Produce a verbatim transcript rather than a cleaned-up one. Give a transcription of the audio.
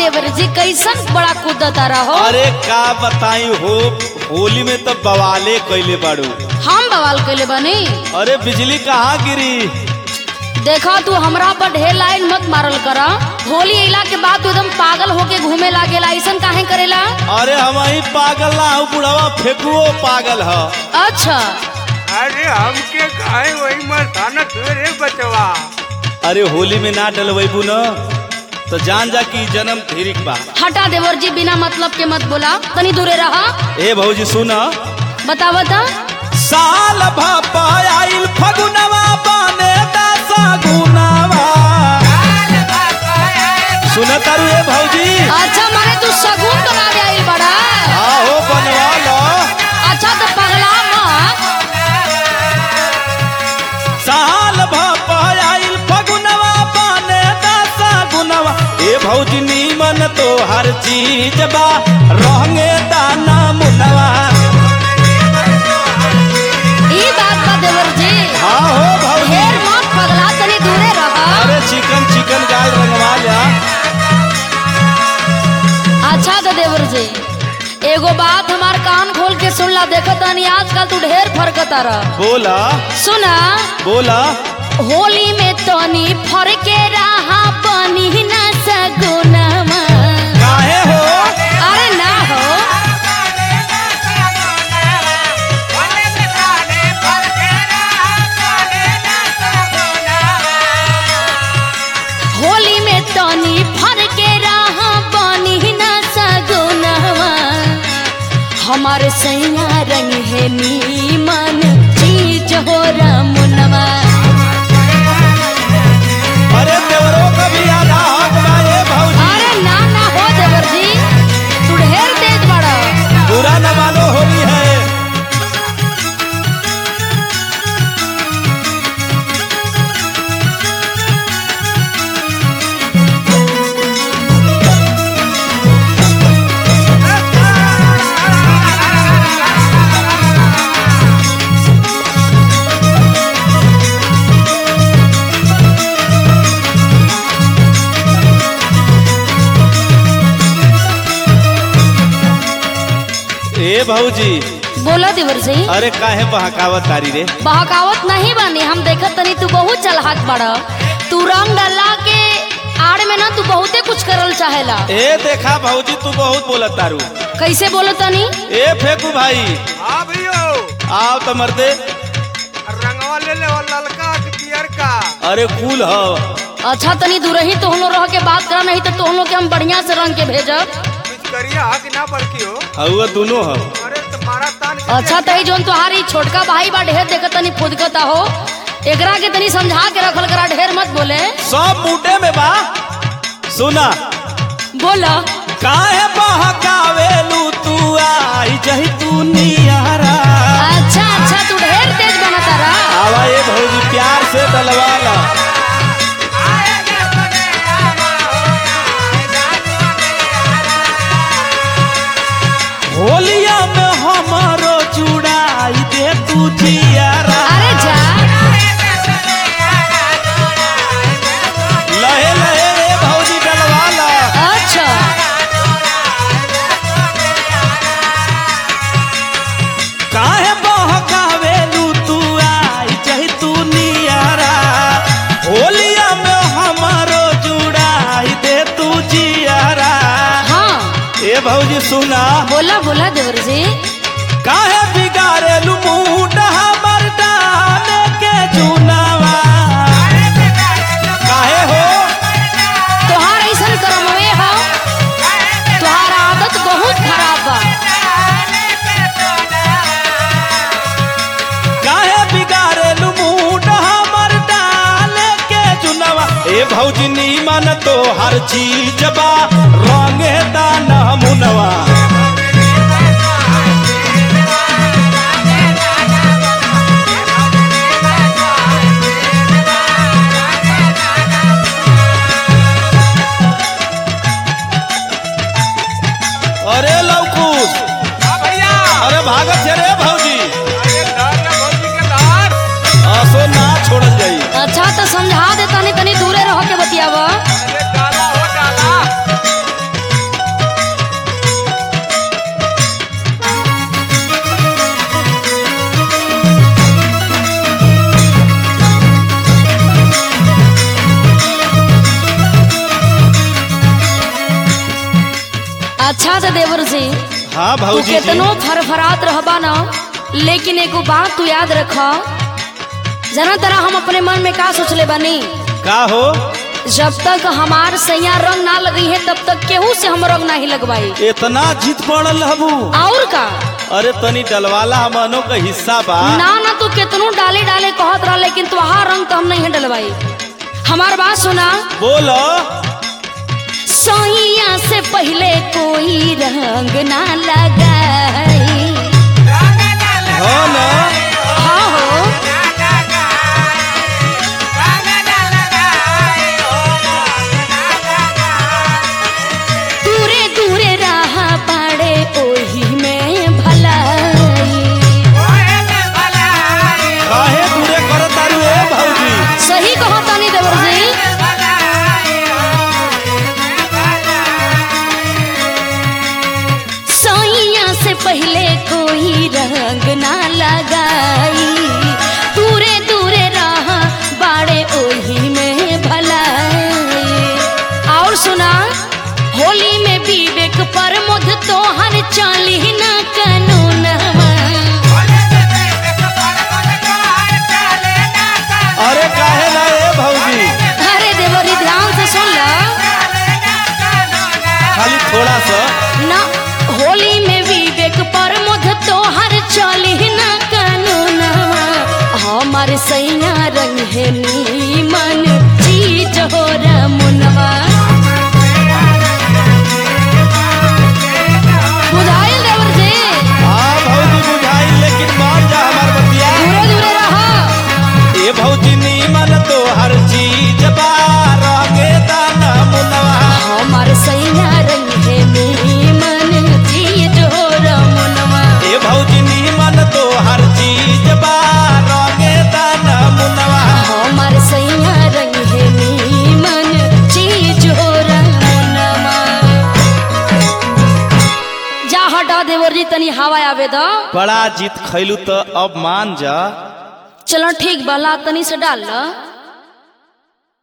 देवर जी कैसन बड़ा कूदता रहो। अरे का बताई हो, होली में तो बवाले कैले बाड़ू। हम बवाल कैले बनी। अरे बिजली कहाँ गिरी। देखा तू हमरा पर ढेर लाइन मत मारल करा। होली अइला के बाद तू एकदम पागल होके घूमे लागेला, ऐसन काहे करेला? अरे हम ही पागल ना हूँ, बुढ़वा फेकुओ पागल है। अच्छा अरे हमके काहे वही मस्ताना तुरे बचवा। अरे होली में ना डलवेबू न तो जान जा कि जन्म धीरिक बा। हटा देवर जी, बिना मतलब के मत बोला, तनी दूरे रहा। ए भौजी सुन, बता बता। साल भापा आइल फगुनवा बने दसा गुनवा। सुन तारू ए भौजी। अच्छा माने तू सगुन बनावे आइल बड़ा। आहो बनवा लो। अच्छा तो पगला मत। साल भापा आइल फगुनवा बने दसा गुनवा। ए भौजी नीमन तो हर चीज बा, रंगे दाना मुनवा। ई बात बा देवर जी। हाँ हो भौजी। ढेर मत पगला, तनी दूरे रहा। अरे चिकन चिकन गाल रंगवा लिया। अच्छा तो देवर जी, एगो बात हमार कान खोल के सुन ला। देखो तनी आजकल तू ढेर फरकता रह। बोला सुना बोला। होली में तनी फरके रहा, बनी ना सगुनमा। काहे हो? अरे ना हो, होली में तनी फरके रहा, बनी ना सगुनमा। हमारे सैया रंग है नीमन चीज हो रमुनवा। अरे देवरों का भी आधा हक बा ए भौजी। अरे ना ना हो देवर जी, तू ढेर तेज बड़ा। बुरा न मानो, होली है। ए भौजी। बोला देवर जी। अरे काहे बहकावत तारी रे। बहकावत नहीं बानी, हम देखत तनी तू बहुत चलहाक बड़ा। तू रंग डाला के आड़ में ना तू बहुते कुछ करल चाहेला। ए देखा भौजी, तू बहुत बोलत तारू। कैसे बोलो तनी? ए फेकू भाई, हाँ भैया आओ तो मर्दे। रंगवा ले ले वो ललका कि पियर का। अरे कूल हो। अच्छा तनी दूर ही तो हम लोग रह के बात करा, नहीं तो तुम लोग के हम बढ़िया से रंग के भेजब। करिया कि ना बड़की हो। हउआ दोनों हो। अरे तुम्हारा तान के अच्छा तही जोन तुहारी छोटका भाई बा ढेर देखत तनी फुदकता हो, एकरा के तनी समझा के रखल करा, ढेर मत बोले। सब मुटे में बा। सुना बोला। काहे बहकावेलू तू, आई जही तू नियारा। अच्छा अच्छा तू ढेर तेज बनता रहा। आवा ए भौजी, प्यार से डलवा ला। होलिया में हमारो चुड़ाई दे तू जियारा। अरे जा। लहे लहे रे भौजी डलवा ला। अच्छा काहे बहकावेलू तू, आई जही तू नियारा। होलिया में हमारो जुड़ाई दे तू जियारा। हाँ ए भौजी सुना। बोला बोला देवर जी। काहे बिगाड़ेलू मूड हमर डाले के चुनावा। काहे हो? तोहार ऐसन करमवे हो, तोहार आदत बहुत खराब बा। काहे बिगाड़ेलू मूड हमर डाले के चुनावा। ए भौजी नीमन तो हर चीज बा, रंगे दाना मुनवा। अरे लवकुश। हाँ भैया। अरे भागत है रे भौजी। अरे दार ना भौजी के दार। असो ना छोड़ल जाई। अच्छा तो समझा दे तनी, तनी दूरे रह के बतियावा। अरे डाला हो डाला। अच्छा तो देवर जी हाँ तू भौजी जी केतनो फरफरात रहबा ना, लेकिन एगो बात तू याद रख, जना तरह हम अपने मन में का सोचले बानी, का हो जब तक हमार सैया रंग ना लगी है तब तक केहू से हम रंग नहीं लगवाई। इतना जीत पड़ल हबू। और का अरे तनी डलवाला हमनो का हिस्सा बा। ना ना तू केतनो डाले डाले कहत रहा, लेकिन तुहार रंग तो हम नहीं डलवाई। हमार बात सुना। बोलो। सैया से पहले कोई रंग ना लगाई। हो ना? हाँ हो। दूरे दूरे रहा पाड़े ओही में भलाई। काहे दूरे करत तारू ए भौजी? सही कहो तानी देवर जी। सैया से पहले कोई रंग ना लगाई, दूरे दूरे रहा बाड़े ओही में भलाई। और सुना, होली में विवेक पर मुझ तो हर चाली ना कानून। अरे काहे ना ए भौजी? अरे देवरी ध्यान से सुन ला। खाली थोड़ा सा ना, होली में विवेक पर मुझ तो हर चाली ना कानून। हमारे सैया रंग है नीमन चीज हो रमुनवा। बुझाइल देवर जी? हाँ भौजी बुझाई, लेकिन मान जा हमार बतिया। दूरे दूरे रहा। ए भौजी नीमन तो हर चीज बा, रंगे दाना मुनवा। हमारे सैया रंग है नीमन चीज हो रमुनवा। ए भौजी नीमन तो हर चीज बा, रंगे दाना मुनवा। हमारे सैया रंग है नीमन चीज हो रमुनवा। जा हटा देवर जी, तनी हवा आवे दो। बड़ा जीत खैलू तो अब मान जा। चलो ठीक बा, ला तनी से डाल ला।